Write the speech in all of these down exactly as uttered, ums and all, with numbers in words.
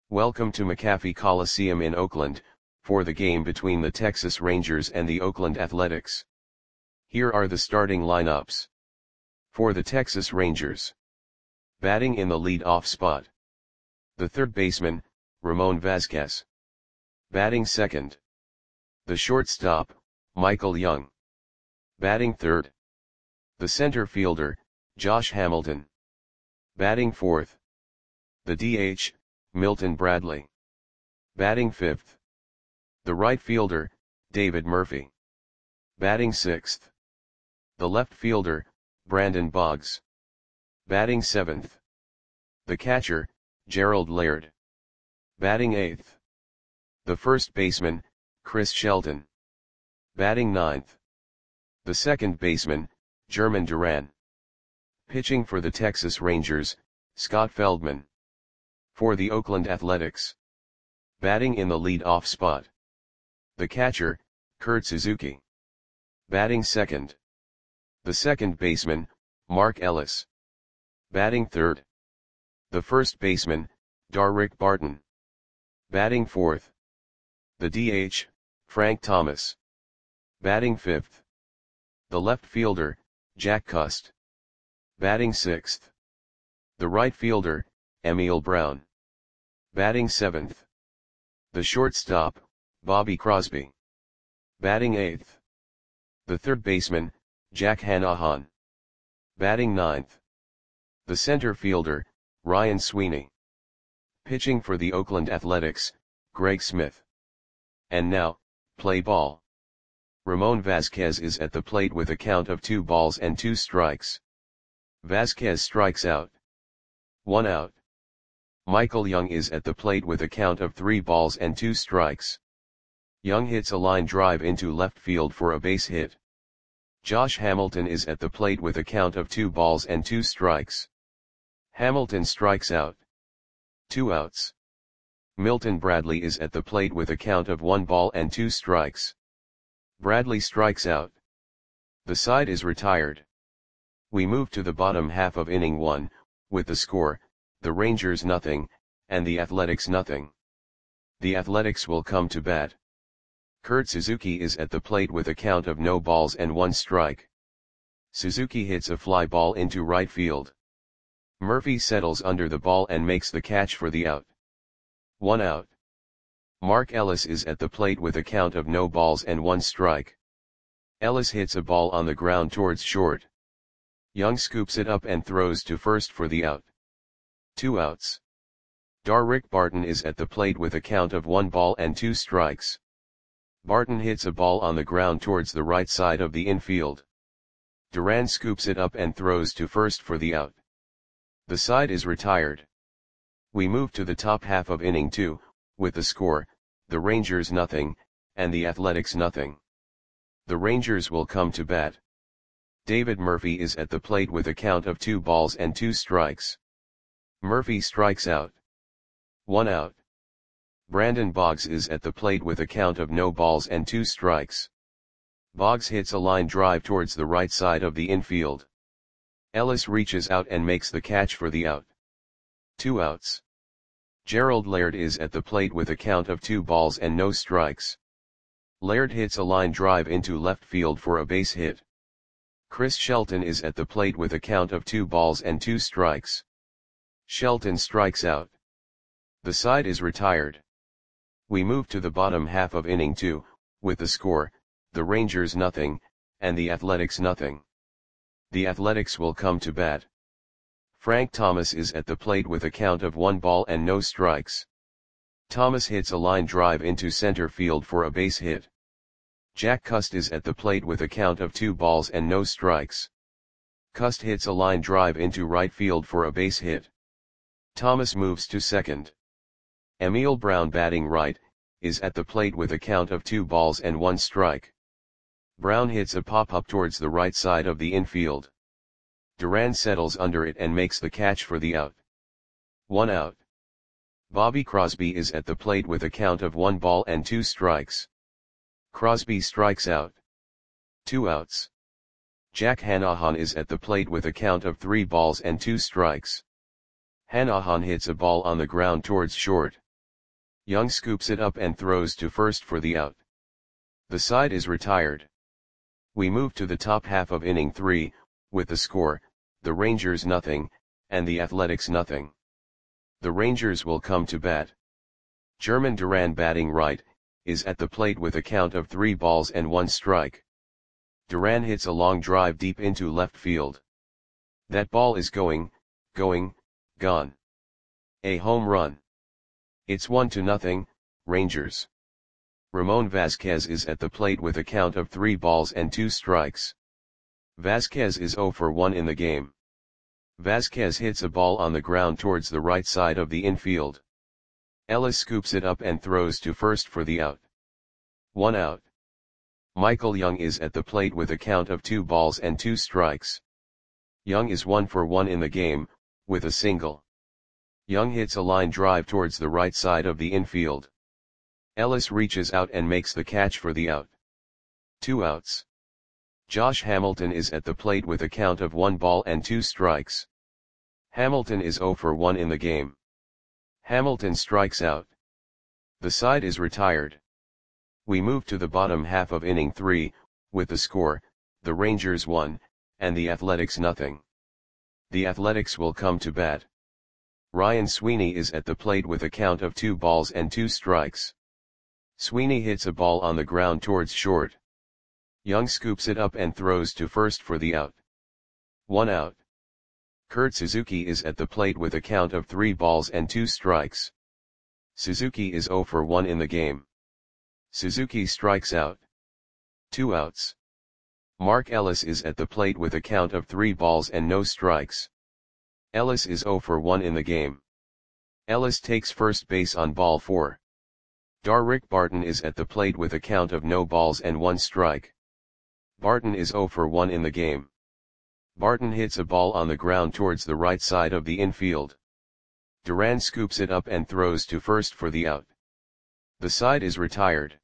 Welcome to McAfee Coliseum in Oakland, for the game between the Texas Rangers and the Oakland Athletics. Here are the starting lineups. For the Texas Rangers. Batting in the lead-off spot. The third baseman, Ramon Vazquez. Batting second. The shortstop, Michael Young. Batting third. The center fielder, Josh Hamilton. Batting fourth. The D H, Milton Bradley. Batting fifth. The right fielder, David Murphy. Batting sixth. The left fielder, Brandon Boggs. Batting seventh. The catcher, Gerald Laird. Batting eighth. The first baseman, Chris Shelton. Batting ninth. The second baseman, German Duran. Pitching for the Texas Rangers, Scott Feldman. For the Oakland Athletics. Batting in the lead-off spot. The catcher, Kurt Suzuki. Batting second. The second baseman, Mark Ellis. Batting third. The first baseman, Darrick Barton. Batting fourth. The D H, Frank Thomas. Batting fifth. The left fielder, Jack Cust. Batting sixth. The right fielder, Emil Brown. Batting seventh. The shortstop, Bobby Crosby. Batting eighth. The third baseman, Jack Hanahan. Batting ninth. The center fielder, Ryan Sweeney. Pitching for the Oakland Athletics, Greg Smith. And now, play ball. Ramon Vazquez is at the plate with a count of two balls and two strikes. Vazquez strikes out. One out. Michael Young is at the plate with a count of three balls and two strikes. Young hits a line drive into left field for a base hit. Josh Hamilton is at the plate with a count of two balls and two strikes. Hamilton strikes out. Two outs. Milton Bradley is at the plate with a count of one ball and two strikes. Bradley strikes out. The side is retired. We move to the bottom half of inning one, with the score, the Rangers nothing, and the Athletics nothing. The Athletics will come to bat. Kurt Suzuki is at the plate with a count of no balls and one strike. Suzuki hits a fly ball into right field. Murphy settles under the ball and makes the catch for the out. One out. Mark Ellis is at the plate with a count of no balls and one strike. Ellis hits a ball on the ground towards short. Young scoops it up and throws to first for the out. Two outs. Darrick Barton is at the plate with a count of one ball and two strikes. Barton hits a ball on the ground towards the right side of the infield. Duran scoops it up and throws to first for the out. The side is retired. We move to the top half of inning two, with the score, the Rangers nothing, and the Athletics nothing. The Rangers will come to bat. David Murphy is at the plate with a count of two balls and two strikes. Murphy strikes out. One out. Brandon Boggs is at the plate with a count of no balls and two strikes. Boggs hits a line drive towards the right side of the infield. Ellis reaches out and makes the catch for the out. Two outs. Gerald Laird is at the plate with a count of two balls and no strikes. Laird hits a line drive into left field for a base hit. Chris Shelton is at the plate with a count of two balls and two strikes. Shelton strikes out. The side is retired. We move to the bottom half of inning two, with the score, the Rangers nothing, and the Athletics nothing. The Athletics will come to bat. Frank Thomas is at the plate with a count of one ball and no strikes. Thomas hits a line drive into center field for a base hit. Jack Cust is at the plate with a count of two balls and no strikes. Cust hits a line drive into right field for a base hit. Thomas moves to second. Emil Brown, batting right, is at the plate with a count of two balls and one strike. Brown hits a pop-up towards the right side of the infield. Duran settles under it and makes the catch for the out. One out. Bobby Crosby is at the plate with a count of one ball and two strikes. Crosby strikes out. Two outs. Jack Hanahan is at the plate with a count of three balls and two strikes. Hanahan hits a ball on the ground towards short. Young scoops it up and throws to first for the out. The side is retired. We move to the top half of inning three, with the score, the Rangers nothing, and the Athletics nothing. The Rangers will come to bat. German Duran batting right, is at the plate with a count of three balls and one strike. Duran hits a long drive deep into left field. That ball is going, going, gone. A home run. It's one to nothing, Rangers. Ramon Vasquez is at the plate with a count of three balls and two strikes. Vasquez is zero for one in the game. Vasquez hits a ball on the ground towards the right side of the infield. Ellis scoops it up and throws to first for the out. One out. Michael Young is at the plate with a count of two balls and two strikes. Young is one for one in the game, with a single. Young hits a line drive towards the right side of the infield. Ellis reaches out and makes the catch for the out. Two outs. Josh Hamilton is at the plate with a count of one ball and two strikes. Hamilton is zero for one in the game. Hamilton strikes out. The side is retired. We move to the bottom half of inning three, with the score, the Rangers one, and the Athletics nothing. The Athletics will come to bat. Ryan Sweeney is at the plate with a count of two balls and two strikes. Sweeney hits a ball on the ground towards short. Young scoops it up and throws to first for the out. One out. Kurt Suzuki is at the plate with a count of three balls and two strikes. Suzuki is zero for one in the game. Suzuki strikes out. Two outs. Mark Ellis is at the plate with a count of three balls and no strikes. Ellis is zero for one in the game. Ellis takes first base on ball four. Darrick Barton is at the plate with a count of no balls and one strike. Barton is zero for one in the game. Barton hits a ball on the ground towards the right side of the infield. Duran scoops it up and throws to first for the out. The side is retired.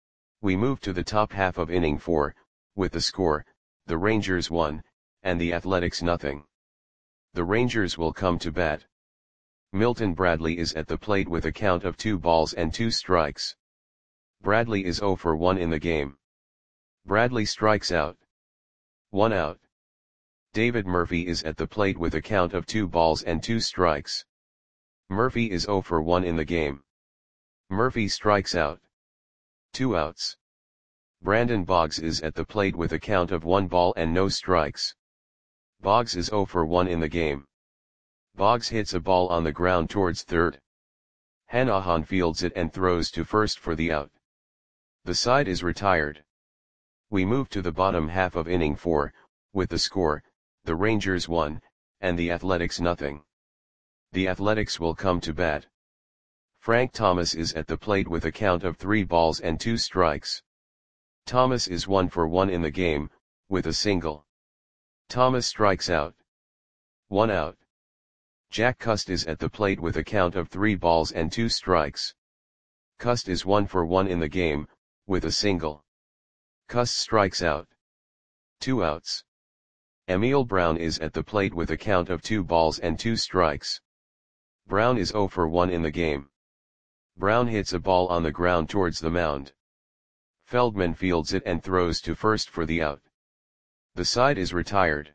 We move to the top half of inning four, with the score, the Rangers one, and the Athletics nothing. The Rangers will come to bat. Milton Bradley is at the plate with a count of two balls and two strikes. Bradley is zero for one in the game. Bradley strikes out. One out. David Murphy is at the plate with a count of two balls and two strikes. Murphy is zero for one in the game. Murphy strikes out. Two outs. Brandon Boggs is at the plate with a count of one ball and no strikes. Boggs is zero for one in the game. Boggs hits a ball on the ground towards third. Hanahan fields it and throws to first for the out. The side is retired. We move to the bottom half of inning four, with the score, the Rangers one, and the Athletics nothing. The Athletics will come to bat. Frank Thomas is at the plate with a count of three balls and two strikes. Thomas is one for one in the game, with a single. Thomas strikes out. One out. Jack Cust is at the plate with a count of three balls and two strikes. Cust is one for one in the game, with a single. Cust strikes out. Two outs. Emil Brown is at the plate with a count of two balls and two strikes. Brown is zero for one in the game. Brown hits a ball on the ground towards the mound. Feldman fields it and throws to first for the out. The side is retired.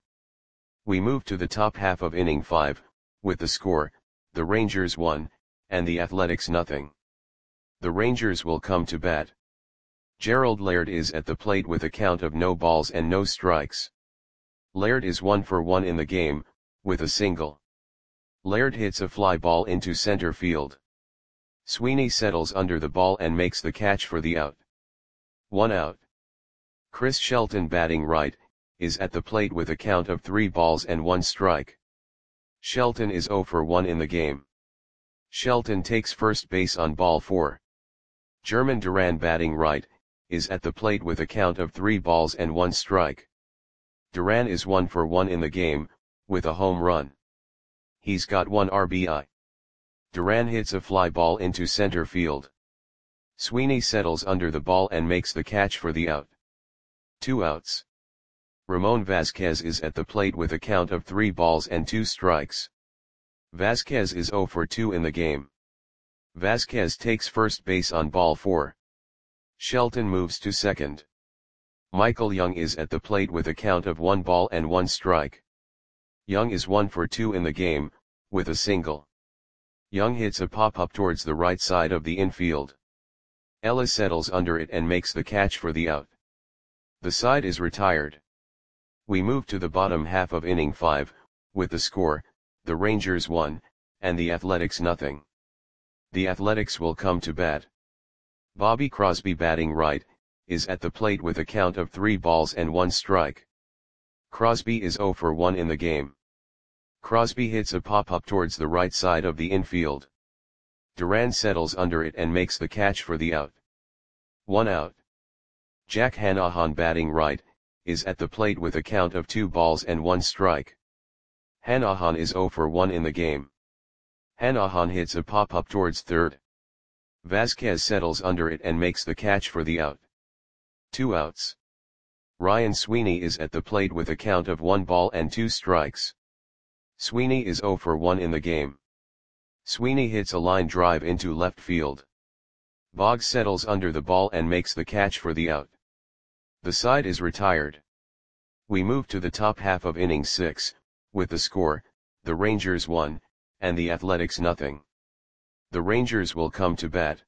We move to the top half of inning five, with the score, the Rangers one, and the Athletics nothing. The Rangers will come to bat. Gerald Laird is at the plate with a count of no balls and no strikes. Laird is one for one in the game, with a single. Laird hits a fly ball into center field. Sweeney settles under the ball and makes the catch for the out. One out. Chris Shelton batting right, is at the plate with a count of three balls and one strike. Shelton is zero for one in the game. Shelton takes first base on ball four. German Duran batting right, is at the plate with a count of three balls and one strike. Duran is one for one in the game, with a home run. He's got one R B I. Duran hits a fly ball into center field. Sweeney settles under the ball and makes the catch for the out. Two outs. Ramon Vasquez is at the plate with a count of three balls and two strikes. Vasquez is zero for two in the game. Vasquez takes first base on ball four. Shelton moves to second. Michael Young is at the plate with a count of one ball and one strike. Young is one for two in the game, with a single. Young hits a pop-up towards the right side of the infield. Ellis settles under it and makes the catch for the out. The side is retired. We move to the bottom half of inning five, with the score, the Rangers one, and the Athletics nothing. The Athletics will come to bat. Bobby Crosby, batting right, is at the plate with a count of three balls and one strike. Crosby is zero for one in the game. Crosby hits a pop-up towards the right side of the infield. Duran settles under it and makes the catch for the out. One out. Jack Hannahan, batting right, is at the plate with a count of two balls and one strike. Hannahan is zero for one in the game. Hannahan hits a pop-up towards third. Vasquez settles under it and makes the catch for the out. Two outs. Ryan Sweeney is at the plate with a count of one ball and two strikes. Sweeney is zero for one in the game. Sweeney hits a line drive into left field. Boggs settles under the ball and makes the catch for the out. The side is retired. We move to the top half of inning six, with the score, the Rangers one, and the Athletics nothing. The Rangers will come to bat.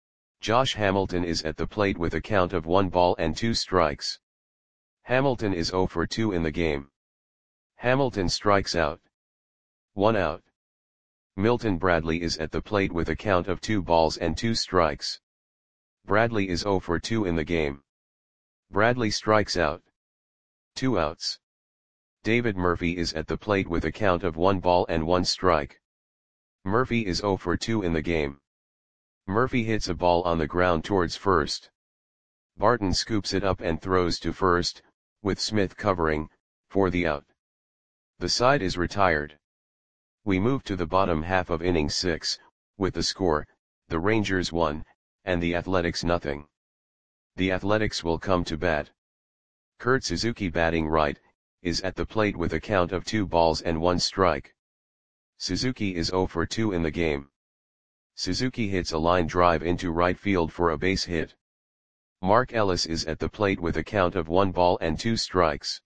Josh Hamilton is at the plate with a count of one ball and two strikes. Hamilton is zero for two in the game. Hamilton strikes out. One out. Milton Bradley is at the plate with a count of two balls and two strikes. Bradley is zero for two in the game. Bradley strikes out. Two outs. David Murphy is at the plate with a count of one ball and one strike. Murphy is zero for two in the game. Murphy hits a ball on the ground towards first. Barton scoops it up and throws to first, with Smith covering, for the out. The side is retired. We move to the bottom half of inning six, with the score, the Rangers one, and the Athletics nothing. The Athletics will come to bat. Kurt Suzuki, batting right, is at the plate with a count of two balls and one strike. Suzuki is zero for two in the game. Suzuki hits a line drive into right field for a base hit. Mark Ellis is at the plate with a count of one ball and two strikes.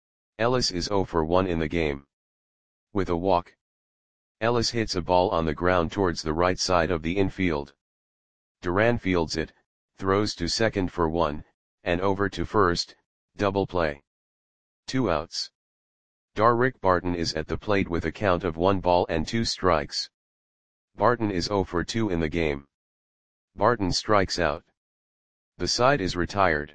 Ellis is zero for one in the game. With a walk. Ellis hits a ball on the ground towards the right side of the infield. Duran fields it, throws to second for one, and over to first, double play. Two outs. Darrick Barton is at the plate with a count of one ball and two strikes. Barton is zero for two in the game. Barton strikes out. The side is retired.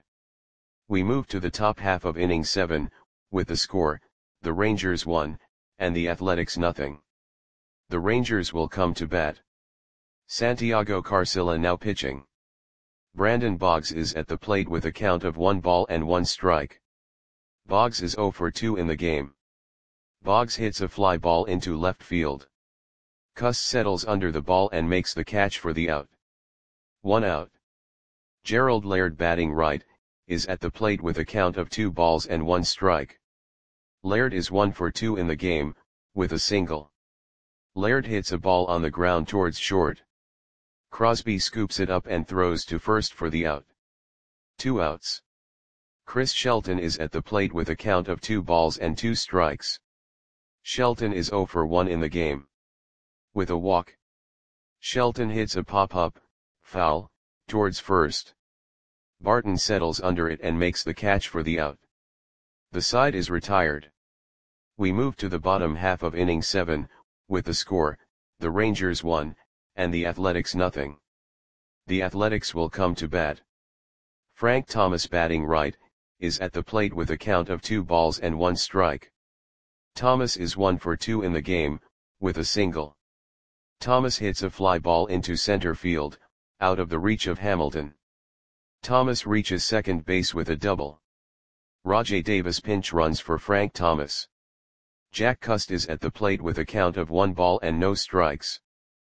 We move to the top half of inning seven, with the score, the Rangers one, and the Athletics nothing. The Rangers will come to bat. Santiago Carcilla now pitching. Brandon Boggs is at the plate with a count of one ball and one strike. Boggs is zero for two in the game. Boggs hits a fly ball into left field. Cuss settles under the ball and makes the catch for the out. One out. Gerald Laird, batting right, is at the plate with a count of two balls and one strike. Laird is one for two in the game, with a single. Laird hits a ball on the ground towards short. Crosby scoops it up and throws to first for the out. Two outs. Chris Shelton is at the plate with a count of two balls and two strikes. Shelton is zero for one in the game. With a walk. Shelton hits a pop-up, foul, towards first. Barton settles under it and makes the catch for the out. The side is retired. We move to the bottom half of inning seven, with the score, the Rangers one, and the Athletics nothing. The Athletics will come to bat. Frank Thomas, batting right, is at the plate with a count of two balls and one strike. Thomas is one for two in the game, with a single. Thomas hits a fly ball into center field, out of the reach of Hamilton. Thomas reaches second base with a double. Rajai Davis pinch runs for Frank Thomas. Jack Cust is at the plate with a count of one ball and no strikes.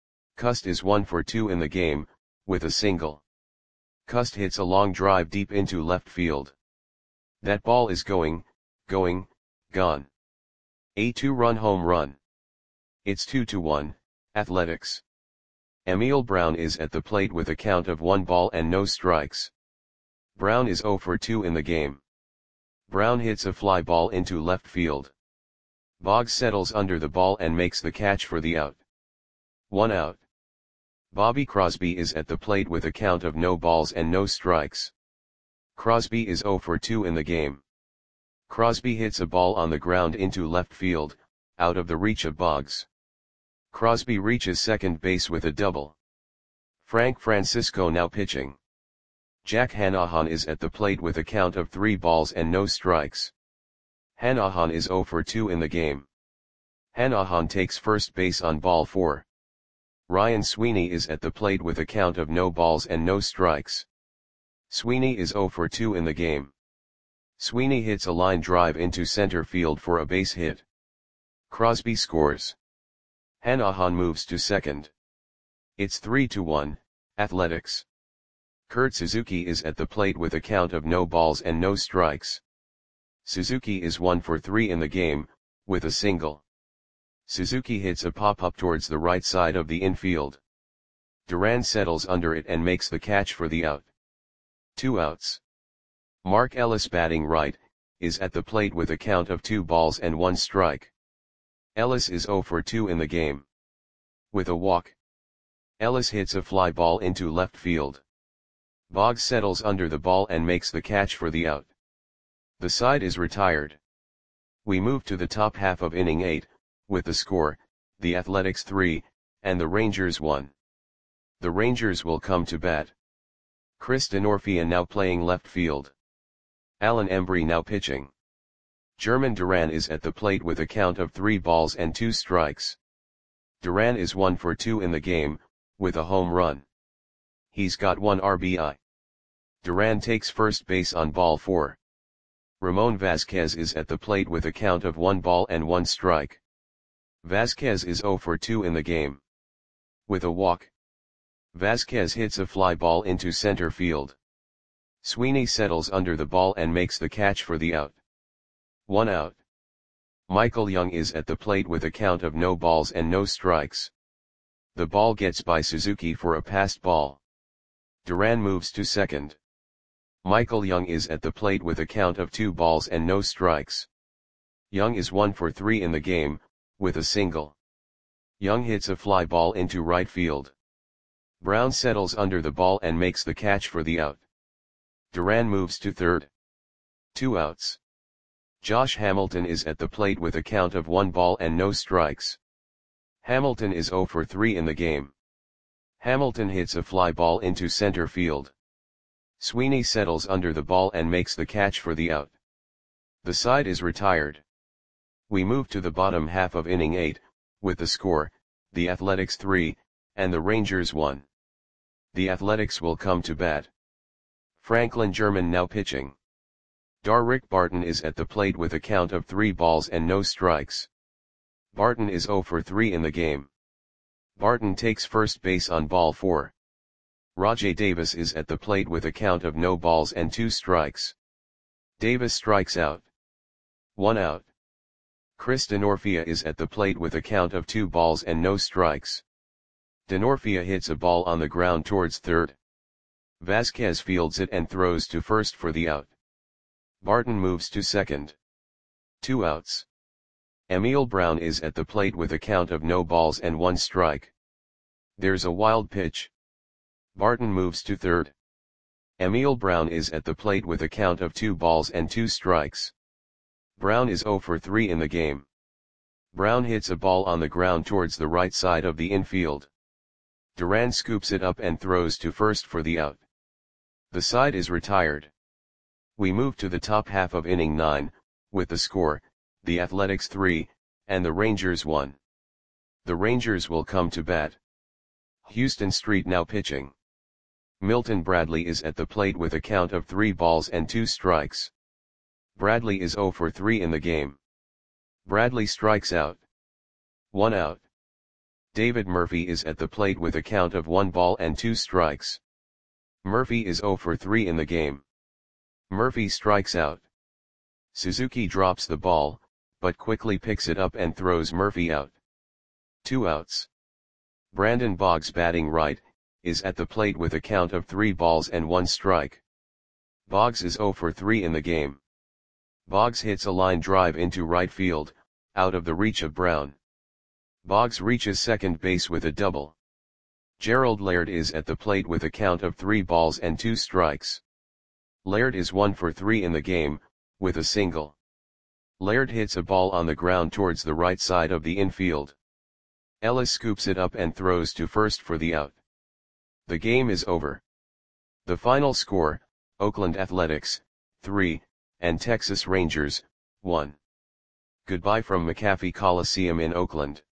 Cust is one for two in the game, with a single. Cust hits a long drive deep into left field. That ball is going, going, gone. A two-run home run. It's two to one, Athletics. Emil Brown is at the plate with a count of one ball and no strikes. Brown is zero for two in the game. Brown hits a fly ball into left field. Boggs settles under the ball and makes the catch for the out. One out. Bobby Crosby is at the plate with a count of no balls and no strikes. Crosby is zero for two in the game. Crosby hits a ball on the ground into left field, out of the reach of Boggs. Crosby reaches second base with a double. Frank Francisco now pitching. Jack Hanahan is at the plate with a count of three balls and no strikes. Hanahan is zero for two in the game. Hanahan takes first base on ball four. Ryan Sweeney is at the plate with a count of no balls and no strikes. Sweeney is zero for two in the game. Sweeney hits a line drive into center field for a base hit. Crosby scores. Hanahan moves to second. It's three to one, Athletics. Kurt Suzuki is at the plate with a count of no balls and no strikes. Suzuki is one for three in the game, with a single. Suzuki hits a pop-up towards the right side of the infield. Duran settles under it and makes the catch for the out. Two outs. Mark Ellis, batting right, is at the plate with a count of two balls and one strike. Ellis is zero for two in the game. With a walk. Ellis hits a fly ball into left field. Boggs settles under the ball and makes the catch for the out. The side is retired. We move to the top half of inning eight, with the score, the Athletics three, and the Rangers one. The Rangers will come to bat. Chris Denorfia now playing left field. Alan Embry now pitching. German Duran is at the plate with a count of three balls and two strikes. Duran is one for two in the game, with a home run. He's got one R B I. Duran takes first base on ball four. Ramon Vasquez is at the plate with a count of one ball and one strike. Vasquez is zero for two in the game. With a walk. Vasquez hits a fly ball into center field. Sweeney settles under the ball and makes the catch for the out. One out. Michael Young is at the plate with a count of no balls and no strikes. The ball gets by Suzuki for a passed ball. Duran moves to second. Michael Young is at the plate with a count of two balls and no strikes. Young is one for three in the game, with a single. Young hits a fly ball into right field. Brown settles under the ball and makes the catch for the out. Duran moves to third. Two outs. Josh Hamilton is at the plate with a count of one ball and no strikes. Hamilton is zero for three in the game. Hamilton hits a fly ball into center field. Sweeney settles under the ball and makes the catch for the out. The side is retired. We move to the bottom half of inning eight, with the score, the Athletics three, and the Rangers one. The Athletics will come to bat. Franklin German now pitching. Darrick Barton is at the plate with a count of three balls and no strikes. Barton is zero for three in the game. Barton takes first base on ball four. Rajai Davis is at the plate with a count of no balls and two strikes. Davis strikes out. One out. Chris Denorfia is at the plate with a count of two balls and no strikes. Denorfia hits a ball on the ground towards third. Vasquez fields it and throws to first for the out. Barton moves to second. Two outs. Emil Brown is at the plate with a count of no balls and one strike. There's a wild pitch. Barton moves to third. Emil Brown is at the plate with a count of two balls and two strikes. Brown is zero for three in the game. Brown hits a ball on the ground towards the right side of the infield. Duran scoops it up and throws to first for the out. The side is retired. We move to the top half of inning nine, with the score, the Athletics three, and the Rangers one. The Rangers will come to bat. Houston Street now pitching. Milton Bradley is at the plate with a count of three balls and two strikes. Bradley is zero for three in the game. Bradley strikes out. One out. David Murphy is at the plate with a count of one ball and two strikes. Murphy is zero for three in the game. Murphy strikes out. Suzuki drops the ball, but quickly picks it up and throws Murphy out. Two outs. Brandon Boggs, batting right, is at the plate with a count of three balls and one strike. Boggs is zero for three in the game. Boggs hits a line drive into right field, out of the reach of Brown. Boggs reaches second base with a double. Gerald Laird is at the plate with a count of three balls and two strikes. Laird is one for three in the game, with a single. Laird hits a ball on the ground towards the right side of the infield. Ellis scoops it up and throws to first for the out. The game is over. The final score, Oakland Athletics, three, and Texas Rangers, one. Goodbye from McAfee Coliseum in Oakland.